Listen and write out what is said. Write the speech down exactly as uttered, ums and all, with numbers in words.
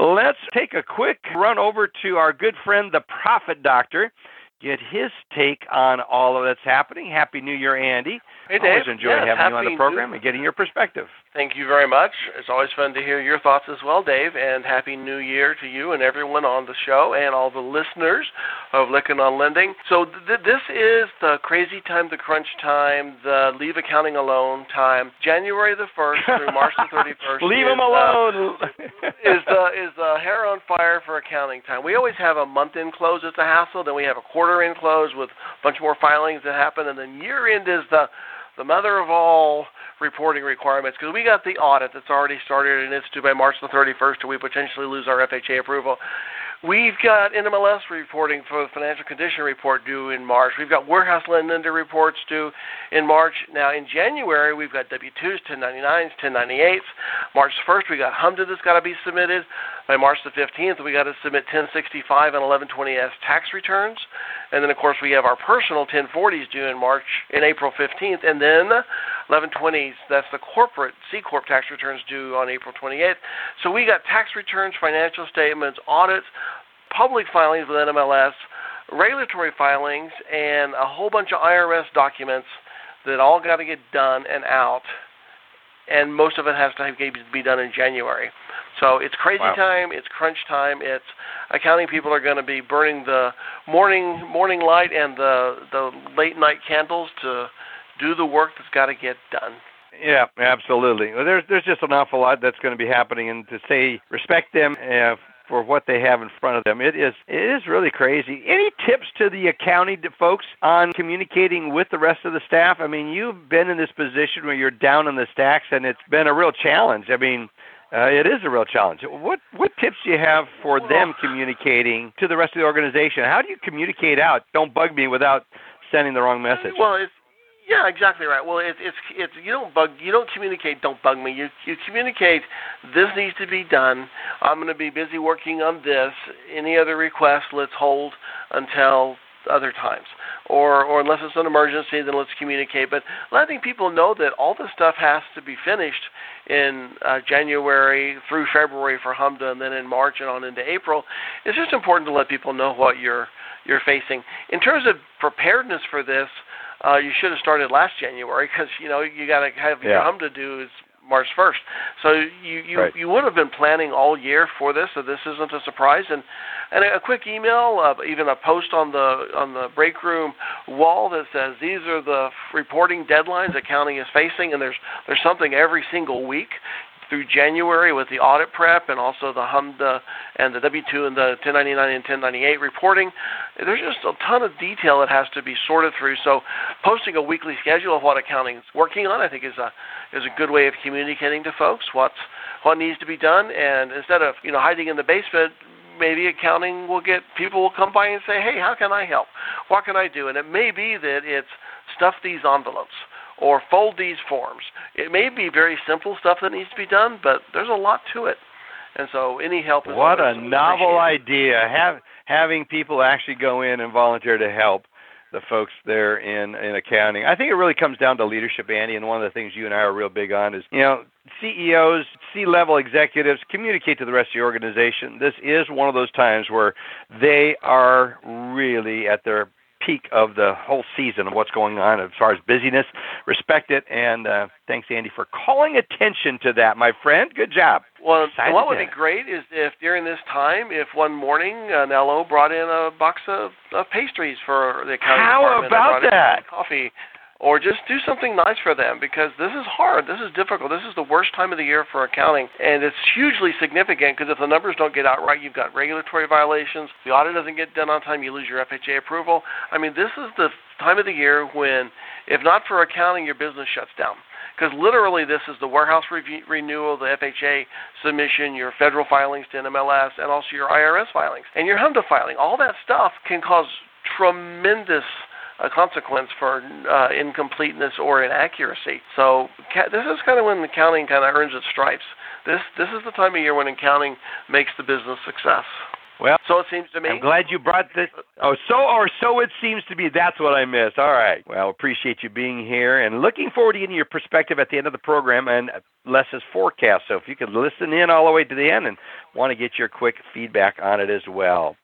let's take a quick run over to our good friend, the Profit Doctor, get his take on all of that's happening. Happy New Year, Andy. Hey, Dave. Always enjoy yes, having you on the program New- and getting your perspective. Thank you very much. It's always fun to hear your thoughts as well, Dave, and Happy New Year to you and everyone on the show and all the listeners of Lykken on Lending. So th- this is the crazy time, the crunch time, the leave accounting alone time. January the first through March the thirty-first. Leave is, them alone. Uh, is the is the hair on fire for accounting time. We always have a month-end close. It's a hassle. Then we have a quarter-end close with a bunch more filings that happen. And then year-end is the the mother of all reporting requirements, because we got the audit that's already started, and it's due by March the thirty-first, or we potentially lose our F H A approval. We've got N M L S reporting for the financial condition report due in March. We've got warehouse lender reports due in March. Now, in January, we've got W two's, ten ninety-nines, ten ninety-eights. March first, we got HMDA that's got to be submitted. By March the fifteenth, we got to submit ten sixty-five and eleven twenty S tax returns. And then, of course, we have our personal ten forties due in March, in April fifteenth. And then eleven twenties, that's the corporate C Corp tax returns due on April twenty-eighth. So we got tax returns, financial statements, audits, public filings with N M L S, regulatory filings, and a whole bunch of I R S documents that all got to get done and out. And most of it has to be done in January. So it's crazy wow. time, it's crunch time, it's accounting people are going to be burning the morning morning light and the, the late night candles to do the work that's got to get done. Yeah, absolutely. Well, there's there's just an awful lot that's going to be happening, and to say respect them uh, for what they have in front of them, it is it is really crazy. Any tips to the accounting folks on communicating with the rest of the staff? I mean, you've been in this position where you're down in the stacks, and it's been a real challenge. I mean, uh, it is a real challenge. What what tips do you have for them communicating to the rest of the organization? How do you communicate out? Don't bug me without sending the wrong message. Well, it's Yeah, exactly right. Well, it's it's it's you don't bug you don't communicate. Don't bug me. You you communicate. This needs to be done. I'm going to be busy working on this. Any other requests, let's hold until other times. Or or unless it's an emergency, then let's communicate. But letting people know that all this stuff has to be finished in uh, January through February for HMDA, and then in March and on into April. It's just important to let people know what you're you're facing. In terms of preparedness for this, Uh, you should have started last January, because you know you got to have yeah. your HMDA due is March first. So you you, right. you would have been planning all year for this, so this isn't a surprise. And and a quick email, uh, even a post on the on the break room wall that says these are the reporting deadlines accounting is facing, and there's there's something every single week through January with the audit prep and also the HMDA and the W two and the ten ninety-nine and ten ninety-eight reporting. There's just a ton of detail that has to be sorted through. So posting a weekly schedule of what accounting is working on, I think, is a is a good way of communicating to folks what's what needs to be done. And instead of you know hiding in the basement, maybe accounting will get people will come by and say, hey, how can I help? What can I do? And it may be that it's stuff these envelopes or fold these forms. It may be very simple stuff that needs to be done, but there's a lot to it. And so any help is What a always novel idea, Have, having people actually go in and volunteer to help the folks there in, in accounting. I think it really comes down to leadership, Andy, and one of the things you and I are real big on is, you know, C E Os, C-level executives, communicate to the rest of the organization. This is one of those times where they are really at their peak of the whole season of what's going on as far as busyness. Respect it, and uh, thanks, Andy, for calling attention to that, my friend. Good job. Well, Excited what would to... be great is if during this time, if one morning an L O brought in a box of, of pastries for the accounting How department. about and that? Coffee. Or just do something nice for them, because this is hard. This is difficult. This is the worst time of the year for accounting, and it's hugely significant because if the numbers don't get out right, you've got regulatory violations. The audit doesn't get done on time, you lose your F H A approval. I mean, this is the time of the year when, if not for accounting, your business shuts down. Because literally this is the warehouse review, renewal, the F H A submission, your federal filings to N M L S, and also your I R S filings. And your HMDA filing. All that stuff can cause tremendous a consequence for uh, incompleteness or inaccuracy. So ca- this is kind of when accounting kind of earns its stripes. This this is the time of year when accounting makes the business success. Well, so it seems to me. I'm glad you brought this. Oh, so or so it seems to be. That's what I missed. All right. Well, appreciate you being here and looking forward to getting your perspective at the end of the program and Les's forecast. So if you could listen in all the way to the end and want to get your quick feedback on it as well.